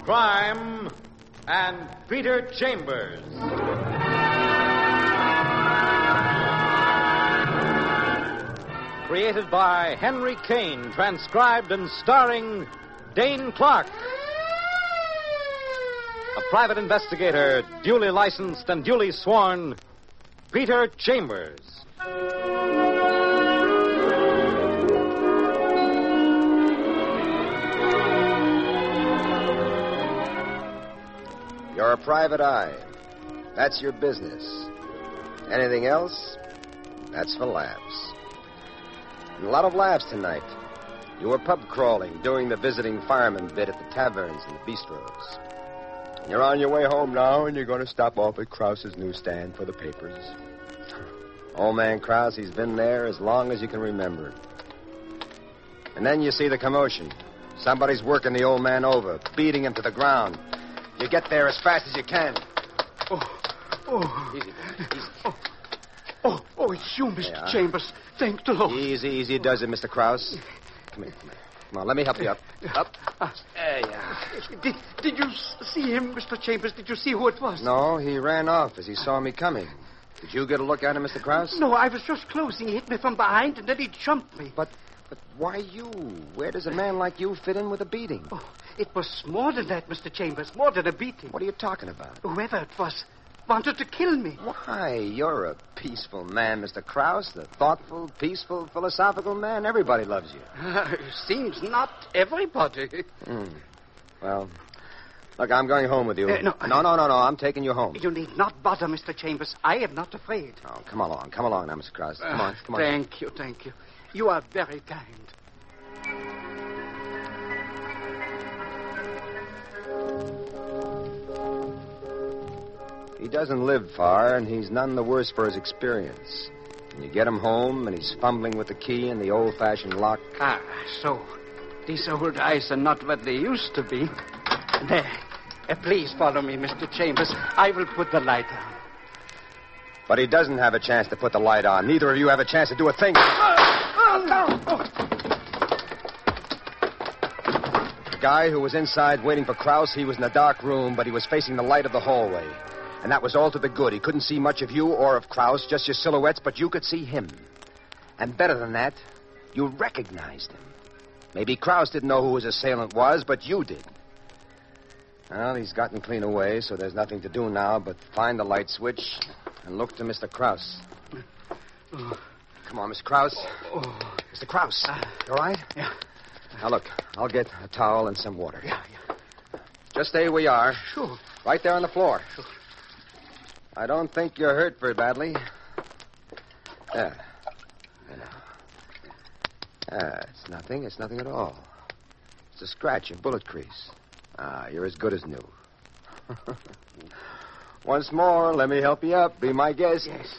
crime, and Peter Chambers. Created by Henry Kane, transcribed and starring Dane Clark. A private investigator, duly licensed and duly sworn, Peter Chambers. You're a private eye. That's your business. Anything else? That's for laughs. And a lot of laughs tonight. You were pub crawling, doing the visiting fireman bit at the taverns and the bistros. You're on your way home now, and you're going to stop off at Krause's newsstand for the papers. Old man Krause, he's been there as long as you can remember. And then you see the commotion. Somebody's working the old man over, beating him to the ground. You get there as fast as you can. Easy, easy. It's you, Mr. Chambers. Thank the Lord. Easy does it, Mr. Krause. Come here. Come on, let me help you up. Up. There you are. Did you see him, Mr. Chambers? Did you see who it was? No, he ran off as he saw me coming. Did you get a look at him, Mr. Krause? No, I was just closing. He hit me from behind, and then he jumped me. But why you? Where does a man like you fit in with a beating? Oh, it was more than that, Mr. Chambers. More than a beating. What are you talking about? Whoever it was wanted to kill me. Why, you're a peaceful man, Mr. Krause. The thoughtful, peaceful, philosophical man. Everybody loves you. Seems not everybody. Well, look, I'm going home with you. No. I'm taking you home. You need not bother, Mr. Chambers. I am not afraid. Oh, come along now, Mr. Krause. Come on. Thank you. You are very kind. He doesn't live far, and he's none the worse for his experience. And you get him home, and he's fumbling with the key and the old-fashioned lock. So these old eyes are not what they used to be. There. Please follow me, Mr. Chambers. I will put the light on. But he doesn't have a chance to put the light on. Neither of you have a chance to do a thing. The guy who was inside waiting for Krause, he was in a dark room, but he was facing the light of the hallway. And that was all to the good. He couldn't see much of you or of Krause, just your silhouettes, but you could see him. And better than that, you recognized him. Maybe Krause didn't know who his assailant was, but you did. Well, he's gotten clean away, so there's nothing to do now but find the light switch and look to Mr. Krause. Come on, Mr. Krause. Mr. Krause, you all right? Yeah. Now, look, I'll get a towel and some water. Yeah. Just stay where you are. Sure. Right there on the floor. Sure. I don't think you're hurt very badly. There. It's nothing. It's nothing at all. It's a scratch, a bullet crease. You're as good as new. Once more, let me help you up. Be my guest. Yes.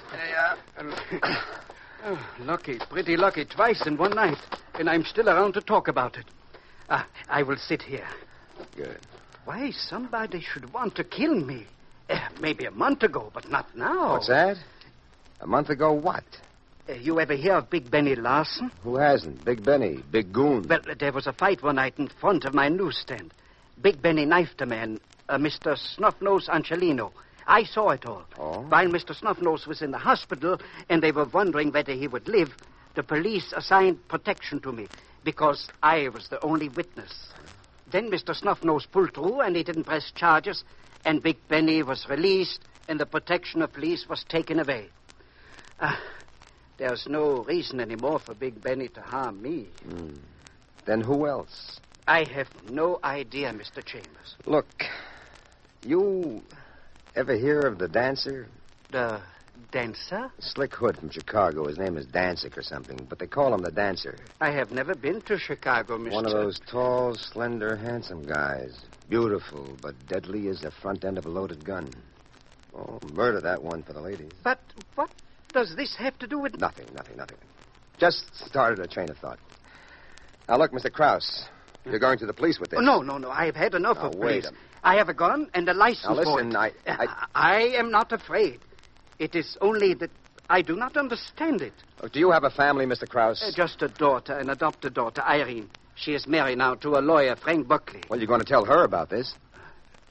Lucky. Pretty lucky. Twice in one night. And I'm still around to talk about it. I will sit here. Good. Why somebody should want to kill me? Maybe a month ago, but not now. What's that? A month ago what? You ever hear of Big Benny Larson? Who hasn't? Big Benny. Big goon. Well, there was a fight one night in front of my newsstand. Big Benny knifed a man, Mr. Snuffnose Angelino. I saw it all. Oh? While Mr. Snuffnose was in the hospital and they were wondering whether he would live, the police assigned protection to me because I was the only witness. Then Mr. Snuffnose pulled through and he didn't press charges, and Big Benny was released and the protection of police was taken away. There's no reason anymore for Big Benny to harm me. Then who else? I have no idea, Mr. Chambers. Look, you ever hear of the dancer? The dancer? Slick Hood from Chicago. His name is Danzig or something, but they call him the dancer. I have never been to Chicago, Mr. One of those tall, slender, handsome guys. Beautiful, but deadly as the front end of a loaded gun. Oh, murder that one for the ladies. But what does this have to do with... Nothing. Just started a train of thought. Now, look, Mr. Krause, you're going to the police with this. Oh, no. I have had enough of police. I have a gun and a license for it. Now, listen, I am not afraid. It is only that I do not understand it. Look, do you have a family, Mr. Krause? Just a daughter, an adopted daughter, Irene. She is married now to a lawyer, Frank Buckley. Well, you're going to tell her about this.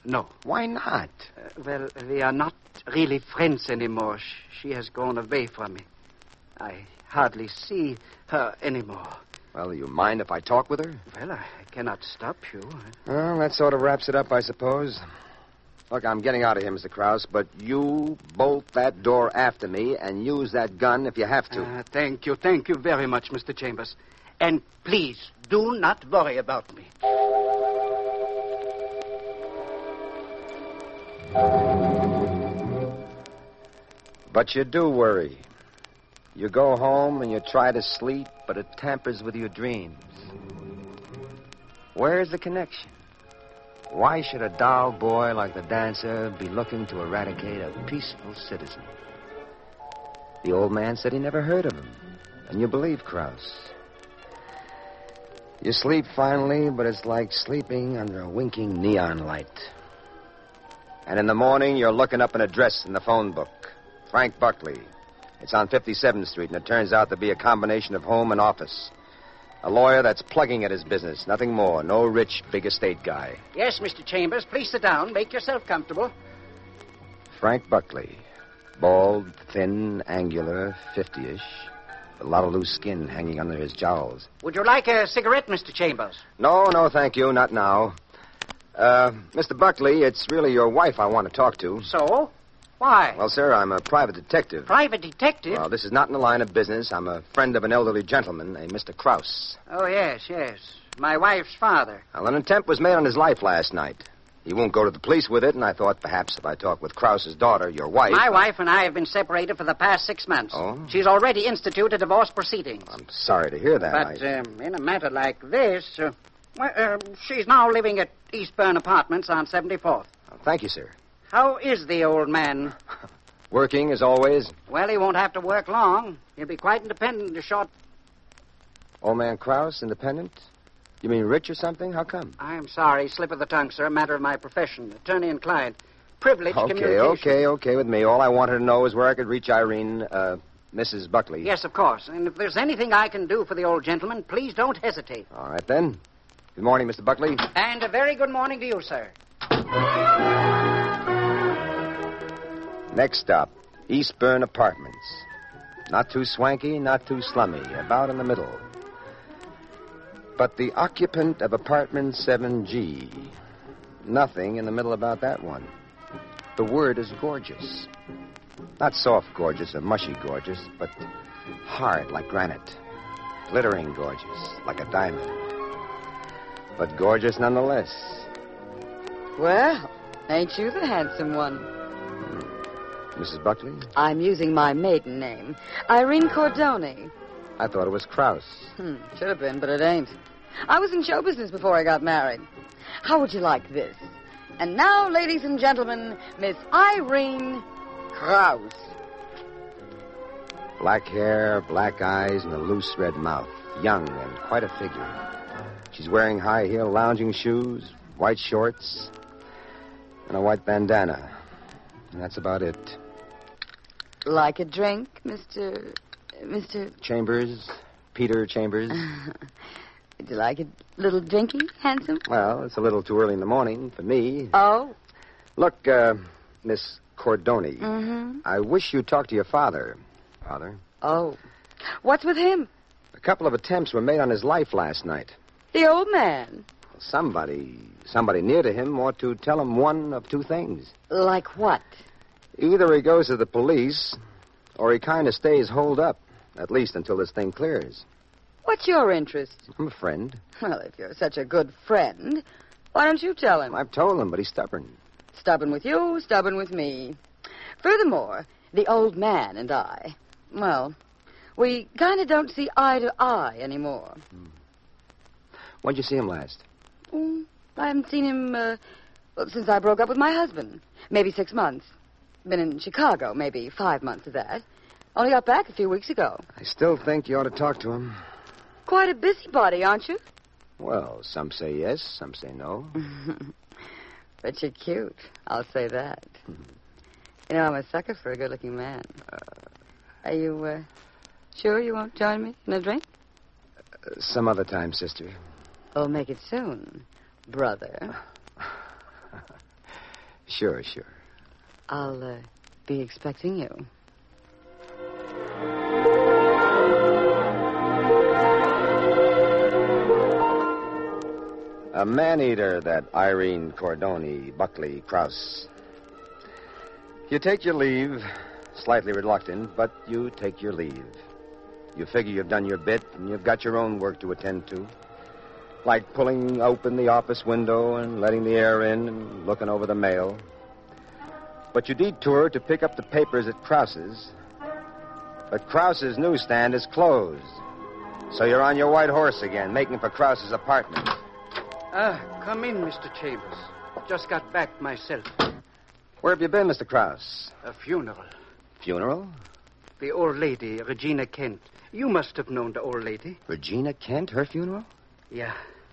No. Why not? Well, we are not really friends anymore. She has gone away from me. I hardly see her anymore. Well, do you mind if I talk with her? Well, I cannot stop you. Well, that sort of wraps it up, I suppose. Look, I'm getting out of here, Mr. Krause, but you bolt that door after me and use that gun if you have to. Thank you very much, Mr. Chambers. And please, do not worry about me. But you do worry. You go home and you try to sleep, but it tampers with your dreams. Where's the connection? Why should a doll boy like the dancer be looking to eradicate a peaceful citizen? The old man said he never heard of him, and you believe Krause. You sleep finally, but it's like sleeping under a winking neon light. And in the morning, you're looking up an address in the phone book. Frank Buckley. It's on 57th Street, and it turns out to be a combination of home and office. A lawyer that's plugging at his business, nothing more. No rich, big estate guy. Yes, Mr. Chambers, please sit down. Make yourself comfortable. Frank Buckley. Bald, thin, angular, 50-ish. A lot of loose skin hanging under his jowls. Would you like a cigarette, Mr. Chambers? No, thank you. Not now. Mr. Buckley, it's really your wife I want to talk to. So? Why? Well, sir, I'm a private detective. Private detective? Well, this is not in the line of business. I'm a friend of an elderly gentleman, a Mr. Krause. Oh, yes. My wife's father. Well, an attempt was made on his life last night. He won't go to the police with it, and I thought perhaps if I talked with Krause's daughter, your wife... My wife and I have been separated for the past 6 months. Oh? She's already instituted divorce proceedings. I'm sorry to hear that. But in a matter like this, she's now living at Eastburn Apartments on 74th. Oh, thank you, sir. How is the old man? Working, as always. Well, he won't have to work long. He'll be quite independent in a short... Old man Krause, independent? You mean rich or something? How come? I'm sorry. Slip of the tongue, sir. Matter of my profession. Attorney and client. Privileged communication. Okay with me. All I wanted to know is where I could reach Irene, Mrs. Buckley. Yes, of course. And if there's anything I can do for the old gentleman, please don't hesitate. All right, then. Good morning, Mr. Buckley. And a very good morning to you, sir. Next stop, Eastburn Apartments. Not too swanky, not too slummy. About in the middle. But the occupant of apartment 7G. Nothing in the middle about that one. The word is gorgeous. Not soft gorgeous or mushy gorgeous, but hard like granite. Glittering gorgeous like a diamond. But gorgeous nonetheless. Well, ain't you the handsome one? Mrs. Buckley? I'm using my maiden name, Irene Cordoni. I thought it was Krause. Should have been, but it ain't. I was in show business before I got married. How would you like this? And now, ladies and gentlemen, Miss Irene Krause. Black hair, black eyes, and a loose red mouth. Young and quite a figure. She's wearing high-heel lounging shoes, white shorts, and a white bandana. And that's about it. Like a drink, Mr. Chambers? Peter Chambers? Would you like a little drinky, handsome? Well, it's a little too early in the morning for me. Oh? Look, Miss Cordoni. Mm-hmm. I wish you'd talk to your father. Father? Oh. What's with him? A couple of attempts were made on his life last night. The old man. Somebody near to him ought to tell him one of two things. Like what? Either he goes to the police, or he kind of stays holed up, at least until this thing clears. What's your interest? I'm a friend. Well, if you're such a good friend, why don't you tell him? I've told him, but he's stubborn. Stubborn with you, stubborn with me. Furthermore, the old man and I, well, we kind of don't see eye to eye anymore. When'd you see him last? I haven't seen him, since I broke up with my husband. Maybe 6 months. Been in Chicago, maybe 5 months of that. Only got back a few weeks ago. I still think you ought to talk to him. Quite a busybody, aren't you? Well, some say yes, some say no. But you're cute, I'll say that. You know, I'm a sucker for a good-looking man. Are you, sure you won't join me in a drink? Some other time, sister. Oh, make it soon, brother. Sure. I'll be expecting you. A man-eater, that Irene Cordoni, Buckley, Krause. You take your leave, slightly reluctant, but you take your leave. You figure you've done your bit, and you've got your own work to attend to. Like pulling open the office window and letting the air in and looking over the mail. But you detour to pick up the papers at Krause's. But Krause's newsstand is closed. So you're on your white horse again, making for Krause's apartment. Come in, Mr. Chambers. Just got back myself. Where have you been, Mr. Krause? A funeral. Funeral? The old lady, Regina Kent. You must have known the old lady. Regina Kent, her funeral? Yeah.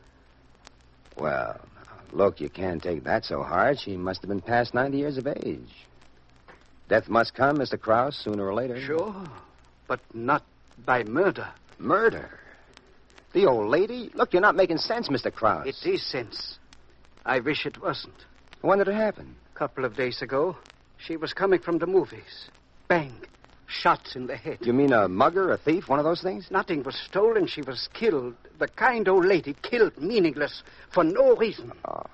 Well, look, you can't take that so hard. She must have been past 90 years of age. Death must come, Mr. Krause, sooner or later. Sure, but not by murder. Murder? The old lady? Look, you're not making sense, Mr. Krause. It is sense. I wish it wasn't. When did it happen? A couple of days ago, she was coming from the movies. Bang. Shots in the head. You mean a mugger, a thief, one of those things? Nothing was stolen. She was killed. The kind old lady killed meaningless for no reason. Oh,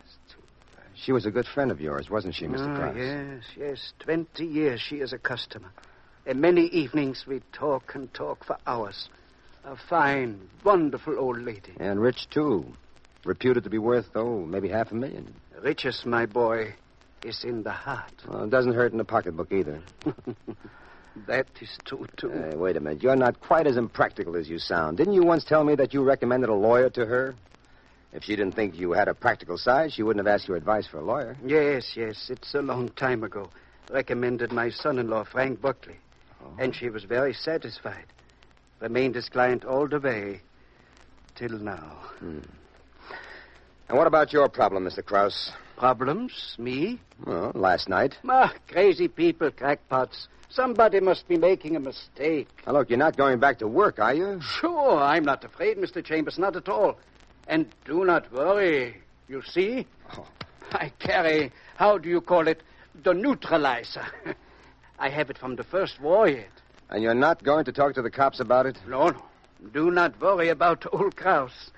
she was a good friend of yours, wasn't she, Mr. Krause? Yes. 20 years she is a customer. And many evenings we talk and talk for hours. A fine, wonderful old lady. And rich, too. Reputed to be worth, maybe $500,000. Richest, my boy, is in the heart. Well, it doesn't hurt in the pocketbook either. That is true, too. Wait a minute. You're not quite as impractical as you sound. Didn't you once tell me that you recommended a lawyer to her? If she didn't think you had a practical side, she wouldn't have asked your advice for a lawyer. Yes. It's a long time ago. Recommended my son-in-law, Frank Buckley. Oh. And she was very satisfied. Remained his client all the way till now. And what about your problem, Mr. Krause? Problems? Me? Well, last night. Crazy people, crackpots. Somebody must be making a mistake. Now, look, you're not going back to work, are you? Sure, I'm not afraid, Mr. Chambers, not at all. And do not worry. You see? Oh. I carry, how do you call it, the neutralizer. I have it from the first war yet. And you're not going to talk to the cops about it? No. Do not worry about old Krause.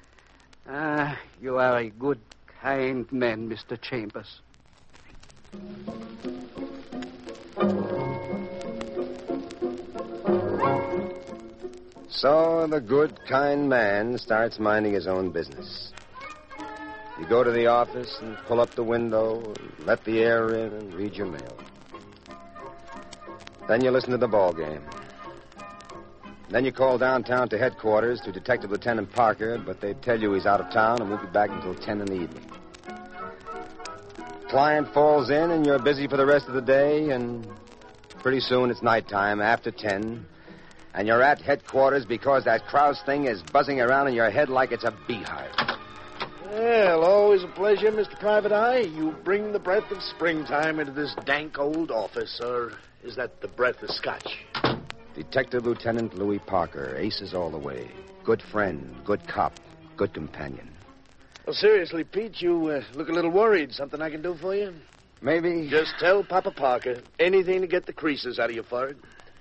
You are a good, kind man, Mr. Chambers. So the good, kind man starts minding his own business. You go to the office and pull up the window, and let the air in, and read your mail. Then you listen to the ball game. Then you call downtown to headquarters to Detective Lieutenant Parker, but they tell you he's out of town and won't be back until 10 in the evening. Client falls in, and you're busy for the rest of the day, and pretty soon it's nighttime after 10, and you're at headquarters because that Krause thing is buzzing around in your head like it's a beehive. Well, always a pleasure, Mr. Private Eye. You bring the breath of springtime into this dank old office, or is that the breath of scotch? Detective Lieutenant Louis Parker, aces all the way. Good friend, good cop, good companion. Well, seriously, Pete, you look a little worried. Something I can do for you? Maybe. Just tell Papa Parker anything to get the creases out of your forehead.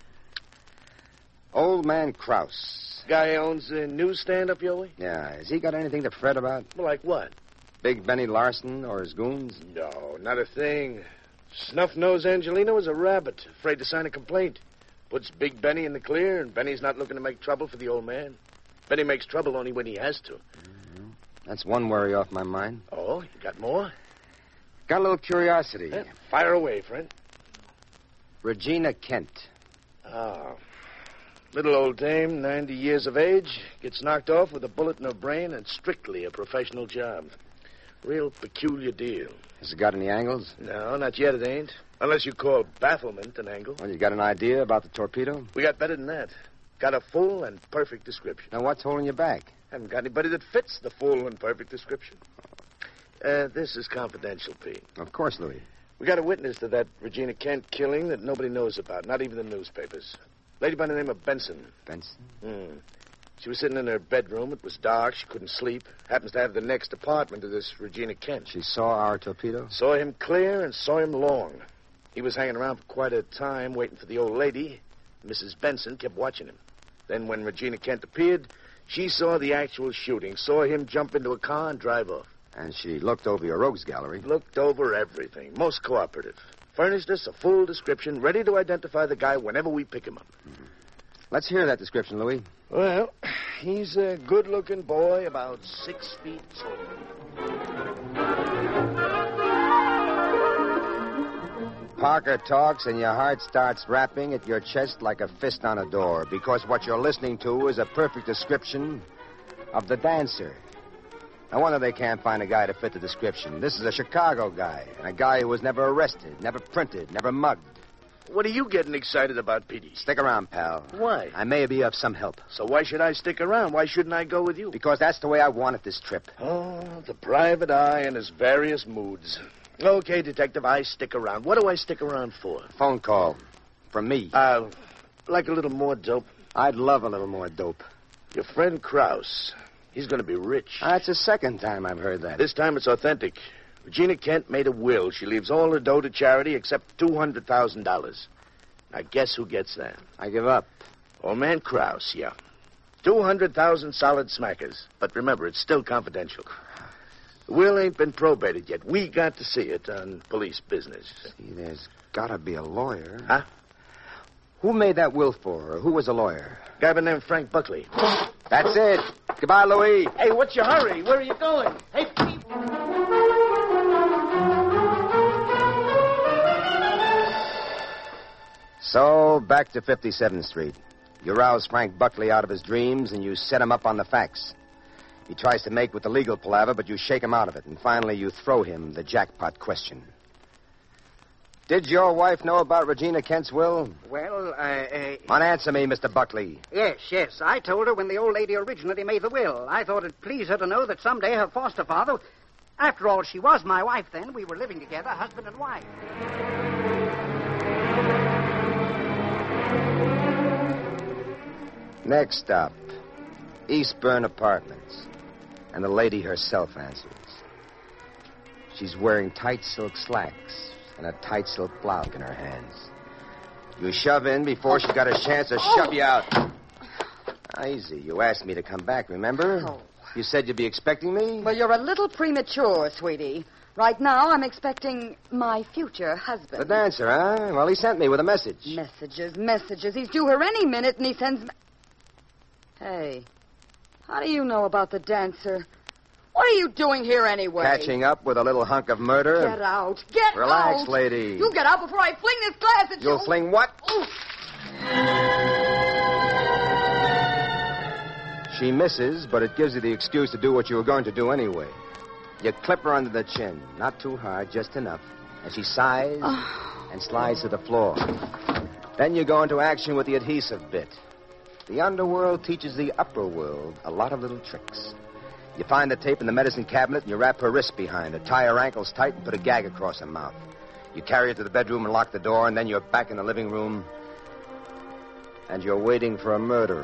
Old man Krause. Guy owns a newsstand up your way? Yeah, has he got anything to fret about? Well, like what? Big Benny Larson or his goons? No, not a thing. Snuff-nosed Angelino is a rabbit, afraid to sign a complaint. Puts Big Benny in the clear, and Benny's not looking to make trouble for the old man. Benny makes trouble only when he has to. Mm-hmm. That's one worry off my mind. Oh, you got more? Got a little curiosity. Yeah, fire away, friend. Regina Kent. Oh. Little old dame, 90 years of age, gets knocked off with a bullet in her brain and strictly a professional job. Real peculiar deal. Has it got any angles? No, not yet it ain't. Unless you call bafflement an angle. Well, you got an idea about the torpedo? We got better than that. Got a full and perfect description. Now, what's holding you back? Haven't got anybody that fits the full and perfect description. This is confidential, Pete. Of course, Louis. We got a witness to that Regina Kent killing that nobody knows about, not even the newspapers. Lady by the name of Benson. Benson? She was sitting in her bedroom. It was dark. She couldn't sleep. Happens to have the next apartment to this Regina Kent. She saw our torpedo? Saw him clear and saw him long. He was hanging around for quite a time waiting for the old lady. Mrs. Benson kept watching him. Then when Regina Kent appeared, she saw the actual shooting, saw him jump into a car and drive off. And she looked over your rogues gallery. Looked over everything. Most cooperative. Furnished us a full description, ready to identify the guy whenever we pick him up. Mm-hmm. Let's hear that description, Louis. Well, he's a good-looking boy, about 6 feet tall. Parker talks and your heart starts rapping at your chest like a fist on a door, because what you're listening to is a perfect description of the dancer. No wonder they can't find a guy to fit the description. This is a Chicago guy, and a guy who was never arrested, never printed, never mugged. What are you getting excited about, Petey? Stick around, pal. Why? I may be of some help. So why should I stick around? Why shouldn't I go with you? Because that's the way I wanted this trip. Oh, the private eye and his various moods. Okay, Detective, I stick around. What do I stick around for? Phone call. From me. Like a little more dope. I'd love a little more dope. Your friend Krause. He's going to be rich. That's the second time I've heard that. This time it's authentic. Regina Kent made a will. She leaves all her dough to charity except $200,000. Now, guess who gets that? I give up. Old man Krause, yeah. 200,000 solid smackers. But remember, it's still confidential. The will ain't been probated yet. We got to see it on police business. See, there's got to be a lawyer. Huh? Who made that will for her? Who was a lawyer? A guy by the name of Frank Buckley. That's it. Goodbye, Louis. Hey, what's your hurry? Where are you going? Hey, Pete. So, back to 57th Street. You rouse Frank Buckley out of his dreams, and you set him up on the facts. He tries to make with the legal palaver, but you shake him out of it, and finally you throw him the jackpot question. Did your wife know about Regina Kent's will? Well, Unanswer me, Mr. Buckley. Yes. I told her when the old lady originally made the will. I thought it'd please her to know that someday her foster father... After all, she was my wife then. We were living together, husband and wife. Next stop, Eastburn Apartments. And the lady herself answers. She's wearing tight silk slacks and a tight silk blouse in her hands. You shove in before she got a chance to shove you out. Easy. You asked me to come back, remember? Oh. You said you'd be expecting me? Well, you're a little premature, sweetie. Right now, I'm expecting my future husband. The dancer, huh? Well, he sent me with a message. Messages. He's due her any minute, and he sends... Hey, how do you know about the dancer? What are you doing here anyway? Catching up with a little hunk of murder? Get out. Get Relax, out. lady. You get out before I fling this glass at you. You'll fling what? Oof. She misses, but it gives you the excuse to do what you were going to do anyway. You clip her under the chin. Not too hard, just enough. And she sighs and slides to the floor. Then you go into action with the adhesive bit. The underworld teaches the upper world a lot of little tricks. You find the tape in the medicine cabinet and you wrap her wrist behind her, tie her ankles tight, and put a gag across her mouth. You carry her to the bedroom and lock the door, and then you're back in the living room, and you're waiting for a murderer.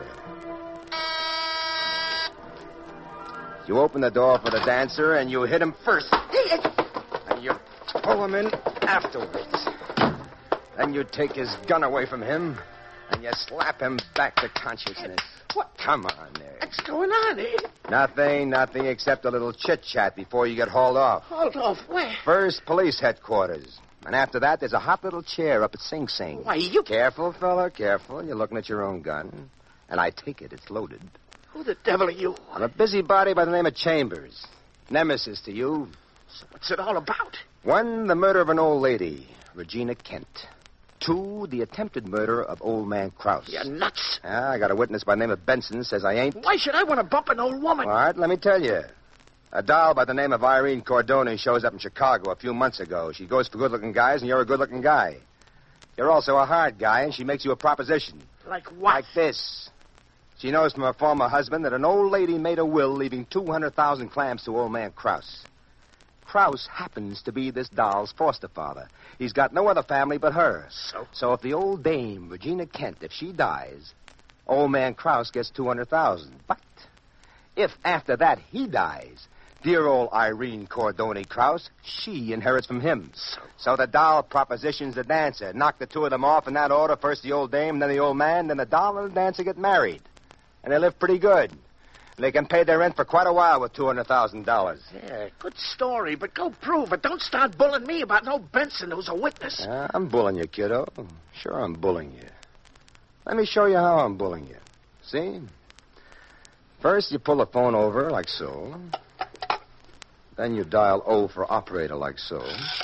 You open the door for the dancer, and you hit him first. And you pull him in afterwards. Then you take his gun away from him, and you slap him back to consciousness. What? Come on there. What's going on here? Nothing except a little chit-chat before you get hauled off. Hauled off where? First, police headquarters. And after that, there's a hot little chair up at Sing Sing. Why, you... Careful, fella, careful. You're looking at your own gun. And I take it, it's loaded. Who the devil are you? I'm a busybody by the name of Chambers. Nemesis to you. So what's it all about? 1, the murder of an old lady, Regina Kent. 2, the attempted murder of old man Krause. You're nuts. I got a witness by the name of Benson, says I ain't. Why should I want to bump an old woman? All right, let me tell you. A doll by the name of Irene Cordoni shows up in Chicago a few months ago. She goes for good-looking guys, and you're a good-looking guy. You're also a hard guy, and she makes you a proposition. Like what? Like this. She knows from her former husband that an old lady made a will leaving 200,000 clams to old man Krause. Krause happens to be this doll's foster father. He's got no other family but her. So? So if the old dame, Regina Kent, if she dies, Old man Krause gets $200,000. But if after that he dies, dear old Irene Cordoni Krause, she inherits from him. So the doll propositions the dancer. Knock the two of them off in that order. First the old dame, then the old man, then the doll and the dancer get married. And they live pretty good. They can pay their rent for quite a while with $200,000. Yeah, good story, but go prove it. Don't start bullying me about no Benson who's a witness. I'm bullying you, kiddo. Sure, I'm bullying you. Let me show you how I'm bullying you. See? First, you pull the phone over like so. Then you dial O for operator like so.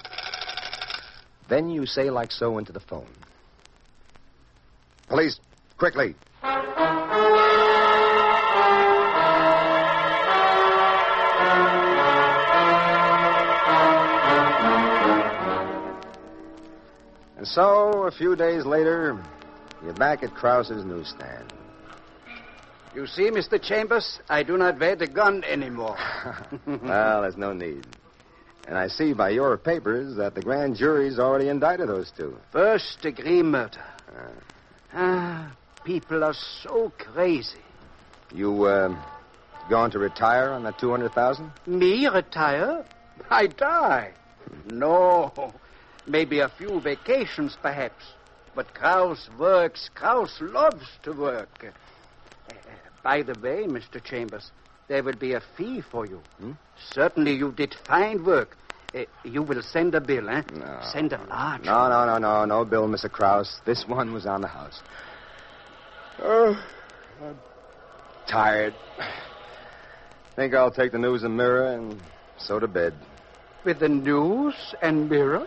Then you say like so into the phone. Police, quickly. And so, a few days later, you're back at Krause's newsstand. You see, Mr. Chambers, I do not wear the gun anymore. Well, there's no need. And I see by your papers that the grand jury's already indicted those two. First-degree murder. People are so crazy. You, going to retire on that $200,000? Me retire? I die. No. Maybe a few vacations, perhaps. But Krause works. Krause loves to work. By the way, Mr. Chambers, there will be a fee for you. Certainly you did fine work. You will send a bill, eh? No. Send a large No. No bill, Mr. Krause. This one was on the house. Oh, I'm tired. Think I'll take the News and Mirror and so to bed. With the News and Mirror?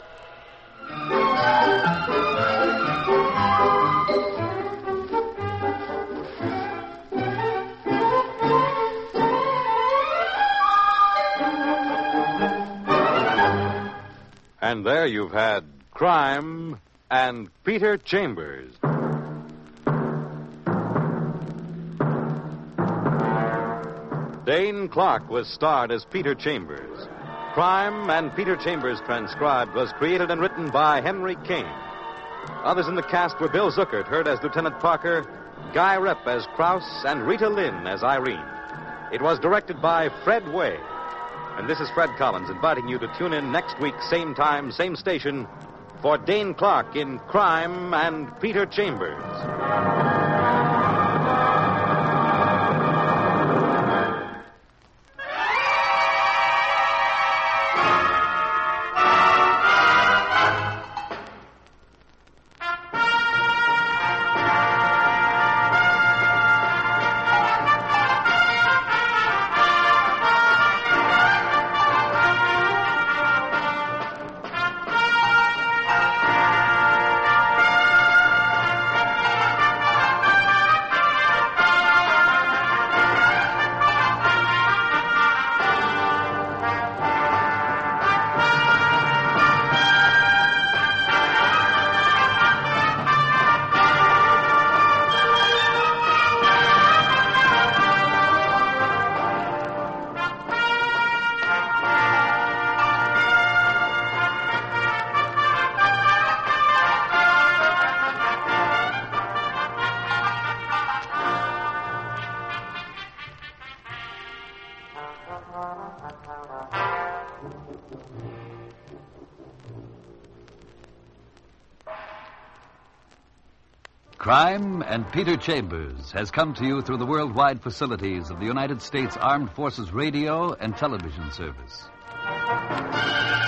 And there you've had Crime and Peter Chambers. Dane Clark was starred as Peter Chambers. Crime and Peter Chambers Transcribed was created and written by Henry Kane. Others in the cast were Bill Zuckert, heard as Lieutenant Parker, Guy Repp as Krause, and Rita Lynn as Irene. It was directed by Fred Way. And this is Fred Collins inviting you to tune in next week, same time, same station, for Dane Clark in Crime and Peter Chambers. Crime and Peter Chambers has come to you through the worldwide facilities of the United States Armed Forces Radio and Television Service.